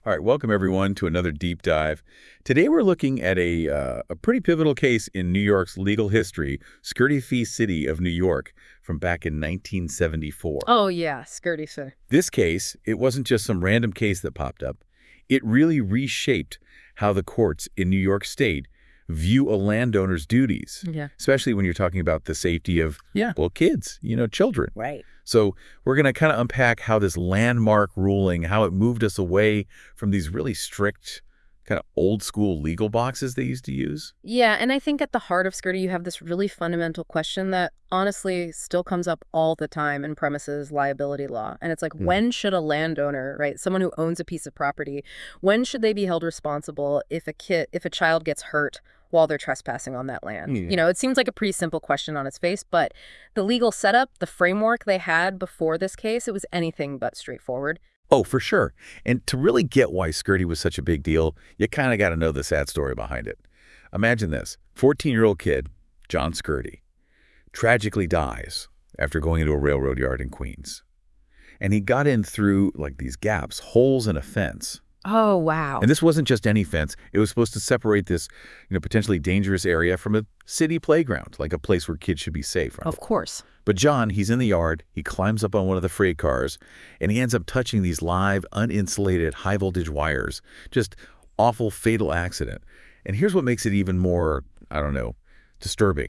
All right, welcome everyone to another deep dive. Today we're looking at a pretty pivotal case in New York's legal history, Scurry v. City of New York, from back in 1974. Oh, yeah, Skirty Sir. This case, it wasn't just some random case that popped up. It really reshaped how the courts in New York State view a landowner's duties, Yeah. especially when you're talking about the safety of, well, kids, children. Right. So we're going to kind of unpack how this landmark ruling, how it moved us away from these really strict, kind of old school legal boxes they used to use. Yeah, and I think at the heart of Skirty, you have this really fundamental question that honestly still comes up all the time in premises liability law. And it's like, when should a landowner, right, someone who owns a piece of property, when should they be held responsible if a child gets hurt while they're trespassing on that land? It seems like a pretty simple question on its face, but the legal setup, the framework they had before this case, it was anything but straightforward. Oh, for sure. And to really get why Scurry was such a big deal, you kind of got to know the sad story behind it. Imagine this. 14-year-old kid, John Scurry, tragically dies after going into a railroad yard in Queens. And he got in through, like, these gaps, holes in a fence. Oh, wow. And this wasn't just any fence. It was supposed to separate this, potentially dangerous area from a city playground, like a place where kids should be safe. Right? Of course. But John, he's in the yard, he climbs up on one of the freight cars, and he ends up touching these live, uninsulated, high-voltage wires. Just awful, fatal accident. And here's what makes it even more, disturbing.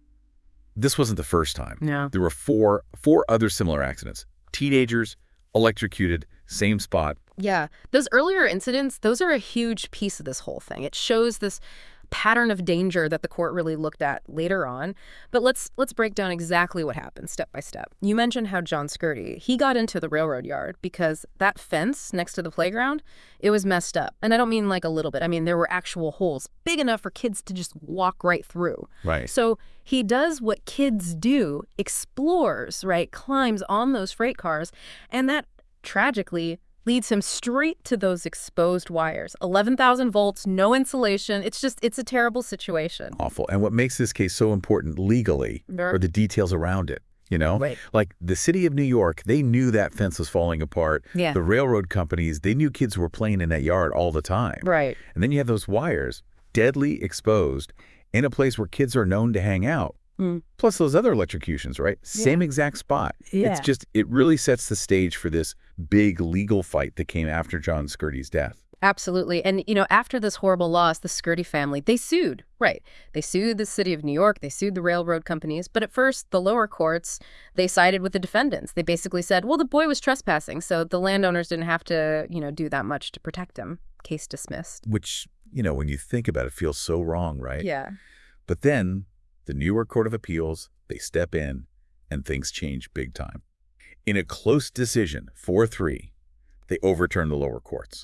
This wasn't the first time. Yeah. There were four other similar accidents. Teenagers, electrocuted, same spot. Yeah. Those earlier incidents, those are a huge piece of this whole thing. It shows this pattern of danger that the court really looked at later on. But let's break down exactly what happened step by step. You mentioned how John Scurry, he got into the railroad yard because that fence next to the playground, it was messed up. And I don't mean like a little bit. I mean, there were actual holes big enough for kids to just walk right through. Right. So he does what kids do, explores, right, climbs on those freight cars, and that tragically leads him straight to those exposed wires. 11,000 volts, no insulation. It's a terrible situation. Awful. And what makes this case so important legally are the details around it, Right. Like the city of New York, they knew that fence was falling apart. Yeah. The railroad companies, they knew kids were playing in that yard all the time. Right. And then you have those wires, deadly exposed, in a place where kids are known to hang out. Plus those other electrocutions, right? Same exact spot. Yeah. It really sets the stage for this big legal fight that came after John Scurry's death. Absolutely. And, after this horrible loss, the Scurry family, they sued. Right. They sued the city of New York. They sued the railroad companies. But at first, the lower courts, they sided with the defendants. They basically said, well, the boy was trespassing, so the landowners didn't have to, do that much to protect him. Case dismissed. Which, when you think about it, feels so wrong, right? Yeah. But then the New York Court of Appeals, they step in and things change big time. In a close decision, 4-3, they overturned the lower courts.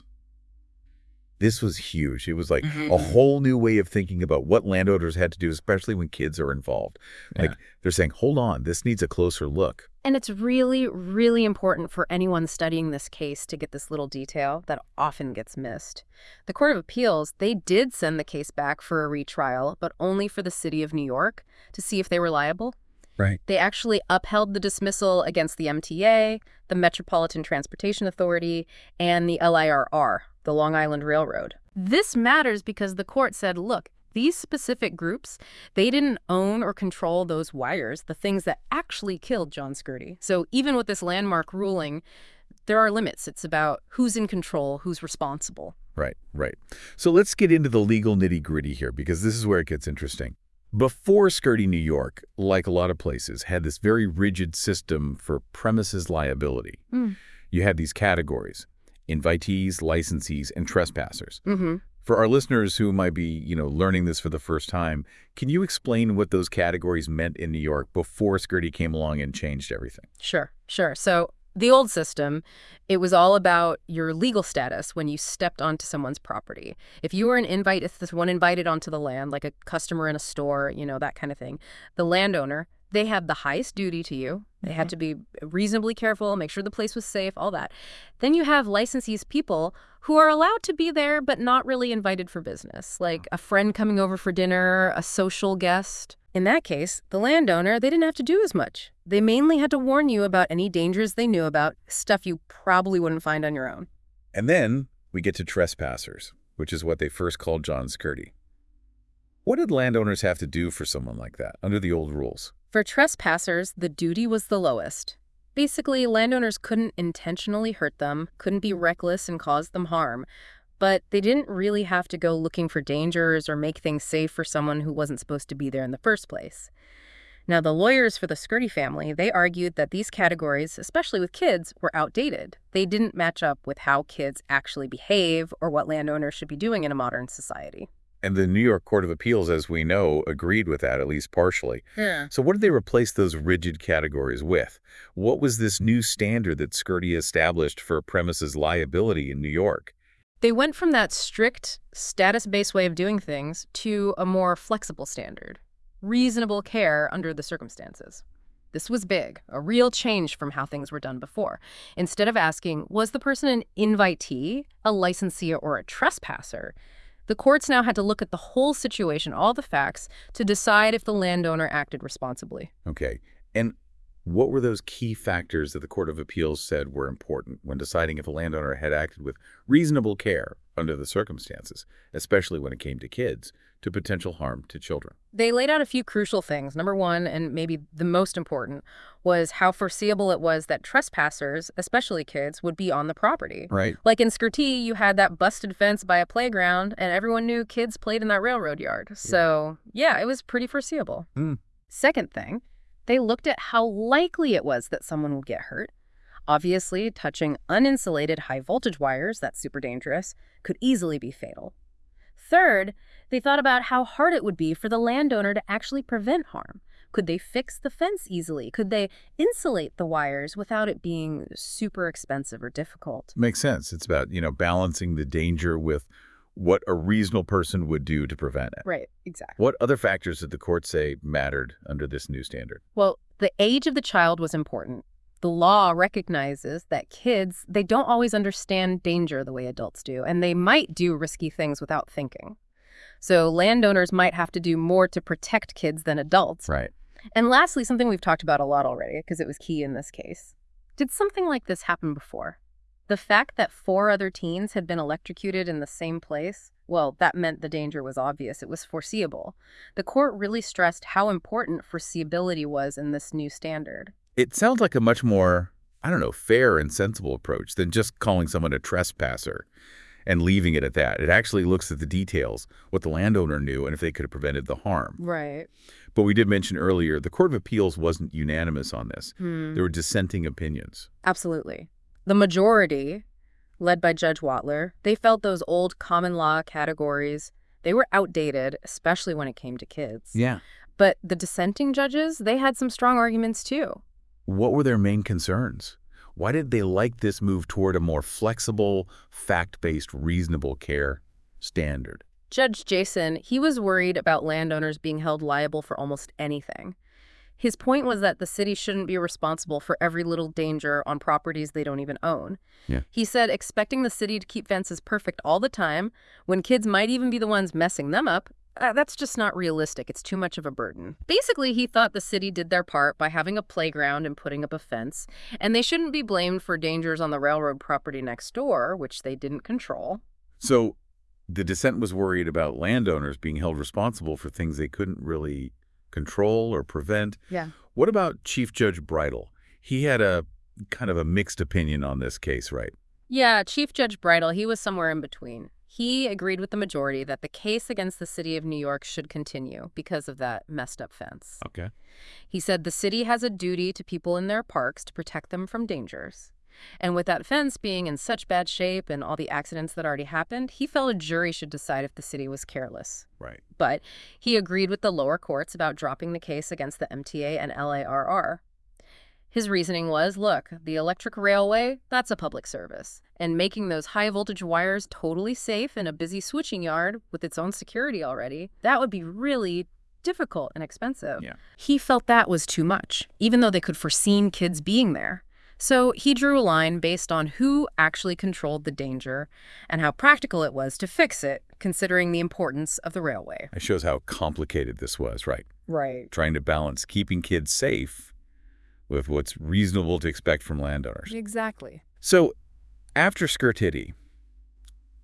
This was huge. It was like a whole new way of thinking about what landowners had to do, especially when kids are involved. Like they're saying, hold on, this needs a closer look. And it's really, really important for anyone studying this case to get this little detail that often gets missed. The Court of Appeals, they did send the case back for a retrial, but only for the city of New York to see if they were liable. Right. They actually upheld the dismissal against the MTA, the Metropolitan Transportation Authority, and the LIRR, the Long Island Railroad. This matters because the court said, look, these specific groups, they didn't own or control those wires, the things that actually killed John Scurry. So even with this landmark ruling, there are limits. It's about who's in control, who's responsible. Right. So let's get into the legal nitty-gritty here, because this is where it gets interesting. Before Scurry, New York, like a lot of places, had this very rigid system for premises liability. You had these categories: invitees, licensees, and trespassers. For our listeners who might be, learning this for the first time, can you explain what those categories meant in New York before Scurry came along and changed everything? Sure. So the old system, it was all about your legal status when you stepped onto someone's property. If you were an invite, if this one invited onto the land, like a customer in a store, that kind of thing, the landowner, they had the highest duty to you. They had to be reasonably careful, make sure the place was safe, all that. Then you have licensees, people who are allowed to be there but not really invited for business, like a friend coming over for dinner, a social guest. In that case, the landowner, they didn't have to do as much. They mainly had to warn you about any dangers they knew about, stuff you probably wouldn't find on your own. And then we get to trespassers, which is what they first called John Skirty. What did landowners have to do for someone like that under the old rules? For trespassers, the duty was the lowest. Basically, landowners couldn't intentionally hurt them, couldn't be reckless and cause them harm, but they didn't really have to go looking for dangers or make things safe for someone who wasn't supposed to be there in the first place. Now, the lawyers for the Skirty family, they argued that these categories, especially with kids, were outdated. They didn't match up with how kids actually behave or what landowners should be doing in a modern society. And the New York Court of Appeals, as we know, agreed with that, at least partially. Yeah. So what did they replace those rigid categories with? What was this new standard that Skirty established for premises liability in New York? They went from that strict, status-based way of doing things to a more flexible standard. Reasonable care under the circumstances. This was big, a real change from how things were done before. Instead of asking, was the person an invitee, a licensee, or a trespasser, the courts now had to look at the whole situation, all the facts, to decide if the landowner acted responsibly. Okay. And what were those key factors that the Court of Appeals said were important when deciding if a landowner had acted with reasonable care under the circumstances, especially when it came to kids, to potential harm to children? They laid out a few crucial things. Number one, and maybe the most important, was how foreseeable it was that trespassers, especially kids, would be on the property. Right. Like in Skirty, you had that busted fence by a playground, and everyone knew kids played in that railroad yard. So, yeah, it was pretty foreseeable. Second thing, they looked at how likely it was that someone would get hurt. Obviously, touching uninsulated high-voltage wires, that's super dangerous, could easily be fatal. Third, they thought about how hard it would be for the landowner to actually prevent harm. Could they fix the fence easily? Could they insulate the wires without it being super expensive or difficult? Makes sense. It's about, balancing the danger with what a reasonable person would do to prevent it. Right, exactly. What other factors did the court say mattered under this new standard? Well, the age of the child was important. The law recognizes that kids, they don't always understand danger the way adults do, and they might do risky things without thinking. So landowners might have to do more to protect kids than adults. Right. And lastly, something we've talked about a lot already, because it was key in this case. Did something like this happen before? The fact that 4 other teens had been electrocuted in the same place, well, that meant the danger was obvious. It was foreseeable. The court really stressed how important foreseeability was in this new standard. It sounds like a much more, fair and sensible approach than just calling someone a trespasser and leaving it at that. It actually looks at the details, what the landowner knew, and if they could have prevented the harm. Right. But we did mention earlier, the Court of Appeals wasn't unanimous on this. There were dissenting opinions. Absolutely. The majority, led by Judge Watler, they felt those old common law categories, they were outdated, especially when it came to kids. Yeah. But the dissenting judges, they had some strong arguments too. What were their main concerns? Why did they like this move toward a more flexible, fact-based, reasonable care standard? Judge Jason, he was worried about landowners being held liable for almost anything. His point was that the city shouldn't be responsible for every little danger on properties they don't even own. Yeah. He said expecting the city to keep fences perfect all the time, when kids might even be the ones messing them up, that's just not realistic. It's too much of a burden. Basically, he thought the city did their part by having a playground and putting up a fence, and they shouldn't be blamed for dangers on the railroad property next door, which they didn't control. So the dissent was worried about landowners being held responsible for things they couldn't really control or prevent. Yeah. What about Chief Judge Bridle? He had a kind of a mixed opinion on this case, right? Yeah, Chief Judge Bridle, he was somewhere in between. He agreed with the majority that the case against the city of New York should continue because of that messed up fence. Okay. He said the city has a duty to people in their parks to protect them from dangers. And with that fence being in such bad shape and all the accidents that already happened, he felt a jury should decide if the city was careless. Right. But he agreed with the lower courts about dropping the case against the MTA and LARR. His reasoning was, look, the electric railway, that's a public service. And making those high-voltage wires totally safe in a busy switching yard with its own security already, that would be really difficult and expensive. Yeah. He felt that was too much, even though they could foreseen kids being there. So he drew a line based on who actually controlled the danger and how practical it was to fix it, considering the importance of the railway. It shows how complicated this was, right? Right. Trying to balance keeping kids safe with what's reasonable to expect from landowners. Exactly. So after Skirty,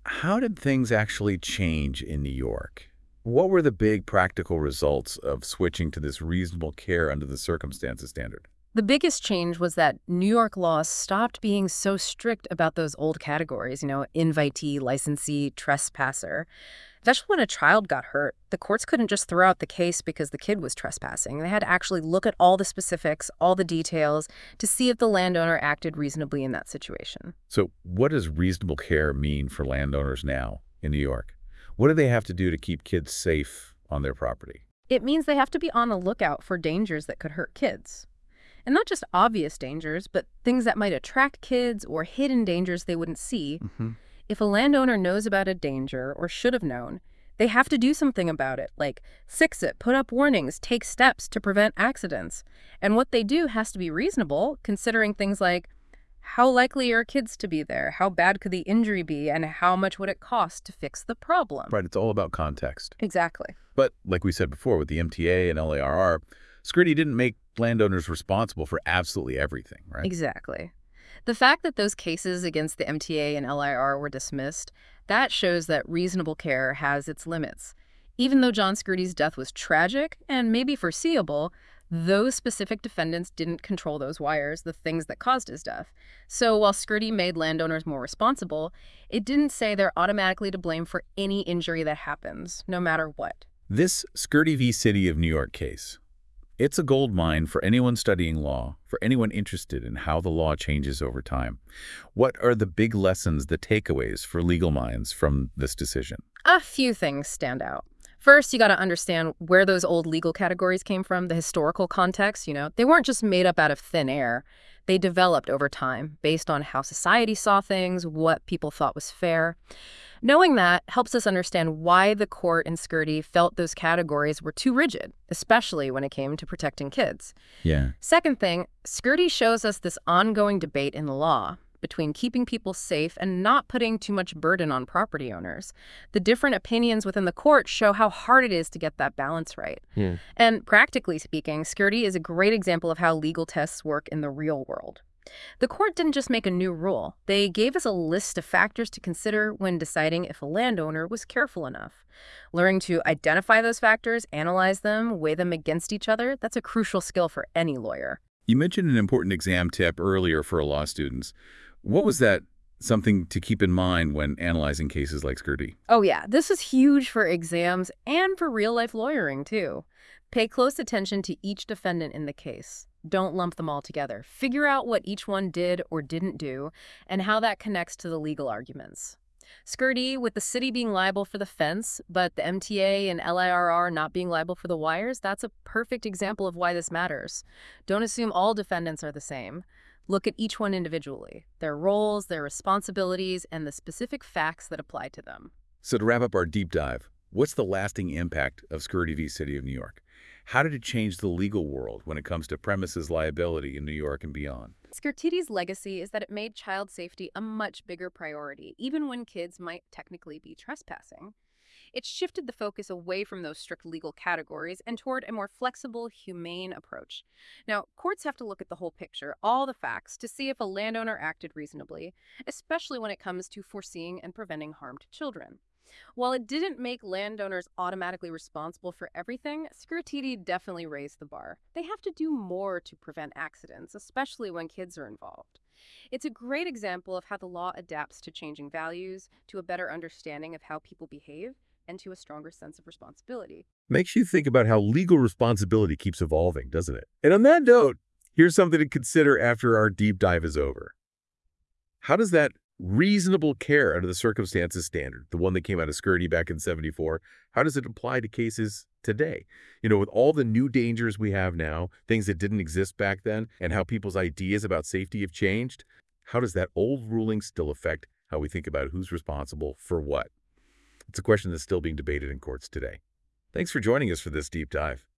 how did things actually change in New York? What were the big practical results of switching to this reasonable care under the circumstances standard? The biggest change was that New York law stopped being so strict about those old categories, invitee, licensee, trespasser. Especially when a child got hurt, the courts couldn't just throw out the case because the kid was trespassing. They had to actually look at all the specifics, all the details, to see if the landowner acted reasonably in that situation. So what does reasonable care mean for landowners now in New York? What do they have to do to keep kids safe on their property? It means they have to be on the lookout for dangers that could hurt kids. And not just obvious dangers, but things that might attract kids or hidden dangers they wouldn't see. If a landowner knows about a danger or should have known, they have to do something about it, like fix it, put up warnings, take steps to prevent accidents. And what they do has to be reasonable, considering things like how likely are kids to be there, how bad could the injury be, and how much would it cost to fix the problem. Right, it's all about context. Exactly. But like we said before with the MTA and LARR, Scrutiny didn't make landowners responsible for absolutely everything, right? Exactly. The fact that those cases against the MTA and LIR were dismissed, that shows that reasonable care has its limits. Even though John Scurdy's death was tragic and maybe foreseeable, those specific defendants didn't control those wires, the things that caused his death. So while Scurdy made landowners more responsible, it didn't say they're automatically to blame for any injury that happens, no matter what. This Scurdy v. City of New York case, it's a gold mine for anyone studying law, for anyone interested in how the law changes over time. What are the big lessons, the takeaways for legal minds from this decision? A few things stand out. First, you got to understand where those old legal categories came from, the historical context. They weren't just made up out of thin air. They developed over time based on how society saw things, what people thought was fair. Knowing that helps us understand why the court in Scurdy felt those categories were too rigid, especially when it came to protecting kids. Yeah. Second thing, Scurdy shows us this ongoing debate in the law between keeping people safe and not putting too much burden on property owners. The different opinions within the court show how hard it is to get that balance right. Yeah. And practically speaking, Scurdy is a great example of how legal tests work in the real world. The court didn't just make a new rule. They gave us a list of factors to consider when deciding if a landowner was careful enough. Learning to identify those factors, analyze them, weigh them against each other, that's a crucial skill for any lawyer. You mentioned an important exam tip earlier for law students. What was that something to keep in mind when analyzing cases like Scurdy? Oh yeah, this is huge for exams and for real-life lawyering too. Pay close attention to each defendant in the case. Don't lump them all together. Figure out what each one did or didn't do and how that connects to the legal arguments. Scurdy, with the city being liable for the fence, but the MTA and LIRR not being liable for the wires, that's a perfect example of why this matters. Don't assume all defendants are the same. Look at each one individually, their roles, their responsibilities, and the specific facts that apply to them. So to wrap up our deep dive, what's the lasting impact of Scurdy v. City of New York? How did it change the legal world when it comes to premises liability in New York and beyond? Scurty's legacy is that it made child safety a much bigger priority, even when kids might technically be trespassing. It shifted the focus away from those strict legal categories and toward a more flexible, humane approach. Now, courts have to look at the whole picture, all the facts, to see if a landowner acted reasonably, especially when it comes to foreseeing and preventing harm to children. While it didn't make landowners automatically responsible for everything, Scurty definitely raised the bar. They have to do more to prevent accidents, especially when kids are involved. It's a great example of how the law adapts to changing values, to a better understanding of how people behave, and to a stronger sense of responsibility. Makes you think about how legal responsibility keeps evolving, doesn't it? And on that note, here's something to consider after our deep dive is over. How does that reasonable care under the circumstances standard, the one that came out of Scurdy back in '74, how does it apply to cases today? With all the new dangers we have now, things that didn't exist back then, and how people's ideas about safety have changed, how does that old ruling still affect how we think about who's responsible for what? It's a question that's still being debated in courts today. Thanks for joining us for this deep dive.